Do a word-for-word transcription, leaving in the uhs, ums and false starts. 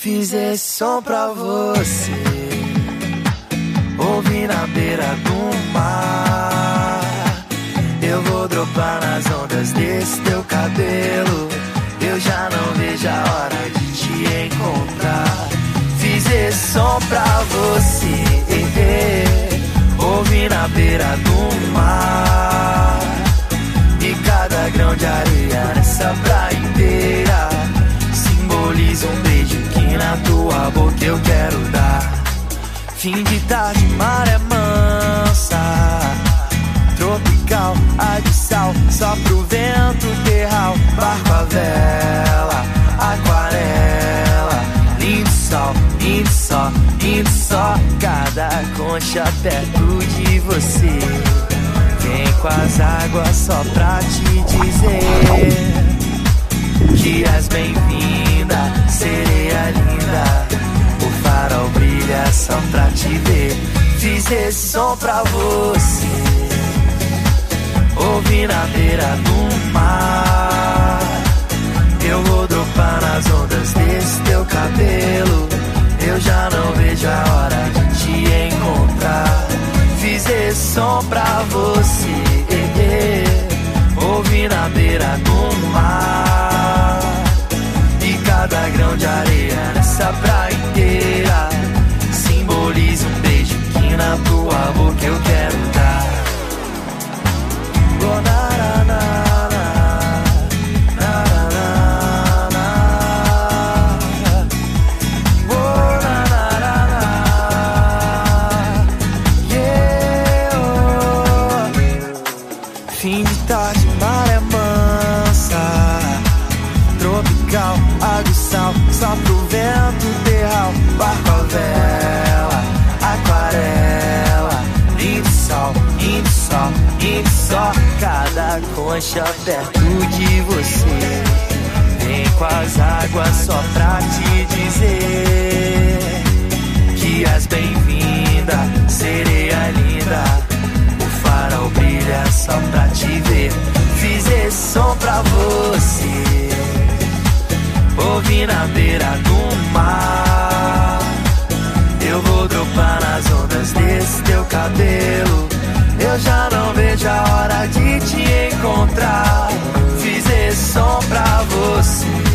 Fiz esse som pra você, ouvi na beira do mar. Eu vou dropar nas ondas desse teu cabelo. Eu já não vejo a hora de te encontrar. Fiz esse som pra você, ouvi na beira do mar. E cada grão de areia nessa praia inteira simboliza um beijo que na tua boca eu quero dar. Fim de tarde, maré mansa, tropical, ar de sal, só pro vento terral, barco a vela, aquarela, lindo sol, lindo sol, lindo só, cada concha perto de você. Vem com as águas só pra te dizer que és bem-vinda, sereia linda. O farol brilha só pra te ver. Fiz esse som pra você, ouvi na beira do mar. Eu vou dropar nas ondas desse teu cabelo. Eu já não vejo a hora de te encontrar. Fiz esse som pra você, ouvi na beira do mar. E cada grão de areia nessa praia inteira simboliza um beijo que na tua boca eu quero dar. Oh, na, na, na, na, na, na, na. Oh, na, na, na, na. Yeah, oh. Fim de tarde, maré mansa, tropical, água e sal, só pro vento terral, barco a vela, aquarela, lindo sol, lindo sol, lindo só, cada concha perto de você. Vem com as águas só pra te dizer que és bem-vinda, sereia linda. O farol brilha só pra te ver. Fiz esse som pra você, ouvi na beira do mar. Eu vou dropar nas ondas desse teu cabelo. Eu já não vejo a hora de te encontrar. Fiz esse som pra você,